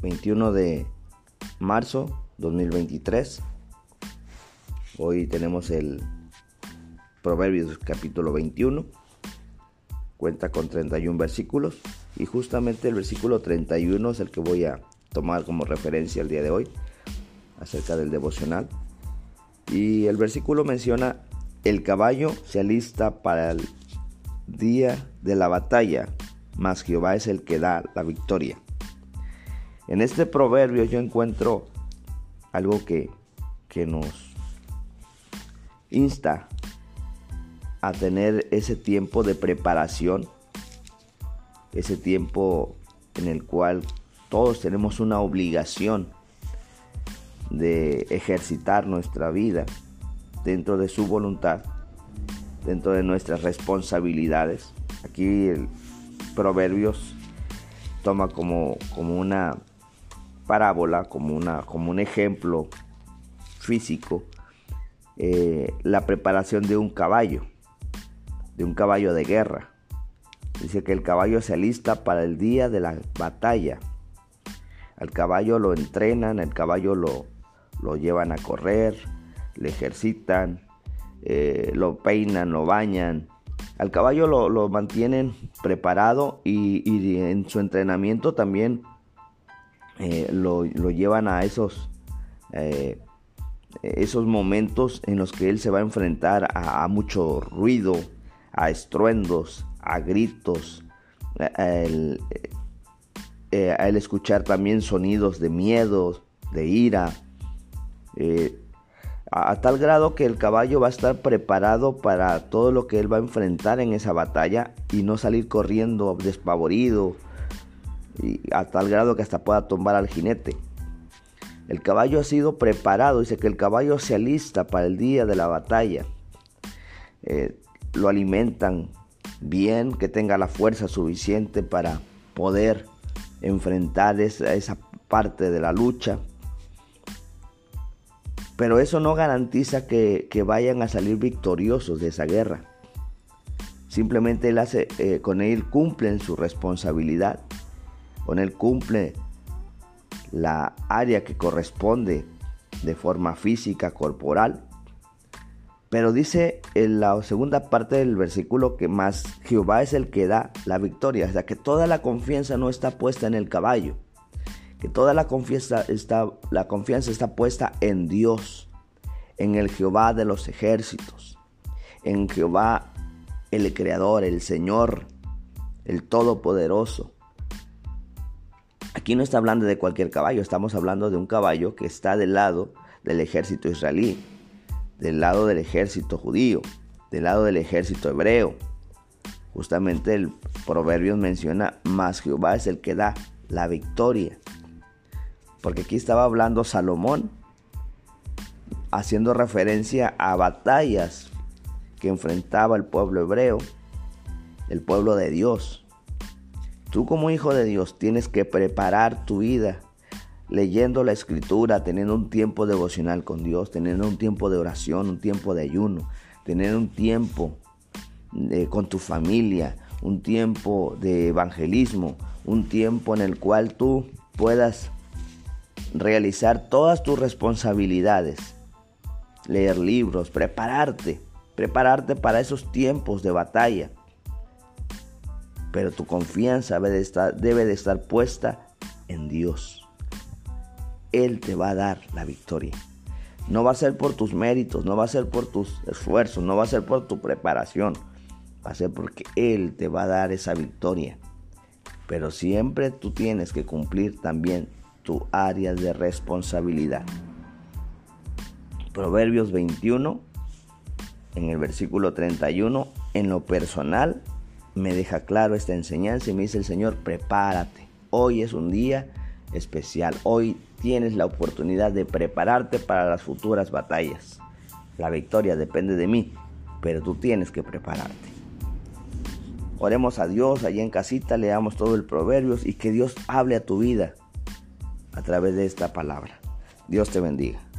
21 de marzo 2023. Hoy tenemos el Proverbios capítulo 21. Cuenta con 31 versículos y justamente el versículo 31 es el que voy a tomar como referencia el día de hoy acerca del devocional. Y el versículo menciona: el caballo se alista para el día de la batalla, mas Jehová es el que da la victoria. En este proverbio yo encuentro algo que nos insta a tener ese tiempo de preparación, ese tiempo en el cual todos tenemos una obligación de ejercitar nuestra vida dentro de su voluntad, dentro de nuestras responsabilidades. Aquí el Proverbios toma como una parábola, como un ejemplo físico, la preparación de un caballo de guerra. Dice que el caballo se alista para el día de la batalla. Al caballo lo entrenan, el caballo lo llevan a correr, le ejercitan, lo peinan, lo bañan. Al caballo lo mantienen preparado y en su entrenamiento también lo llevan a esos momentos en los que él se va a enfrentar a mucho ruido, a estruendos, a gritos, a el escuchar también sonidos de miedo, de ira, a tal grado que el caballo va a estar preparado para todo lo que él va a enfrentar en esa batalla y no salir corriendo despavorido, y a tal grado que hasta pueda tumbar al jinete. El caballo ha sido preparado, dice que el caballo se alista para el día de la batalla. Lo alimentan bien, que tenga la fuerza suficiente para poder enfrentar esa parte de la lucha. Pero eso no garantiza que vayan a salir victoriosos de esa guerra. Simplemente con él cumplen su responsabilidad, con él cumple la área que corresponde de forma física, corporal. Pero dice en la segunda parte del versículo que más Jehová es el que da la victoria. O sea, que toda la confianza no está puesta en el caballo, que toda la confianza está puesta en Dios, en el Jehová de los ejércitos, en Jehová el Creador, el Señor, el Todopoderoso. Aquí no está hablando de cualquier caballo, estamos hablando de un caballo que está del lado del ejército israelí, del lado del ejército judío, del lado del ejército hebreo. Justamente el Proverbios menciona: mas Jehová es el que da la victoria. Porque aquí estaba hablando Salomón, haciendo referencia a batallas que enfrentaba el pueblo hebreo, el pueblo de Dios. Tú como hijo de Dios tienes que preparar tu vida leyendo la escritura, teniendo un tiempo devocional con Dios, teniendo un tiempo de oración, un tiempo de ayuno, tener un tiempo con tu familia, un tiempo de evangelismo, un tiempo en el cual tú puedas realizar todas tus responsabilidades, leer libros, prepararte para esos tiempos de batalla. Pero tu confianza debe de estar puesta en Dios. Él te va a dar la victoria. No va a ser por tus méritos, no va a ser por tus esfuerzos, no va a ser por tu preparación. Va a ser porque Él te va a dar esa victoria. Pero siempre tú tienes que cumplir también tu área de responsabilidad. Proverbios 21, en el versículo 31, en lo personal, me deja claro esta enseñanza y me dice el Señor: prepárate. Hoy es un día especial. Hoy tienes la oportunidad de prepararte para las futuras batallas. La victoria depende de mí, pero tú tienes que prepararte. Oremos a Dios allá en casita, leamos todo el Proverbios y que Dios hable a tu vida a través de esta palabra. Dios te bendiga.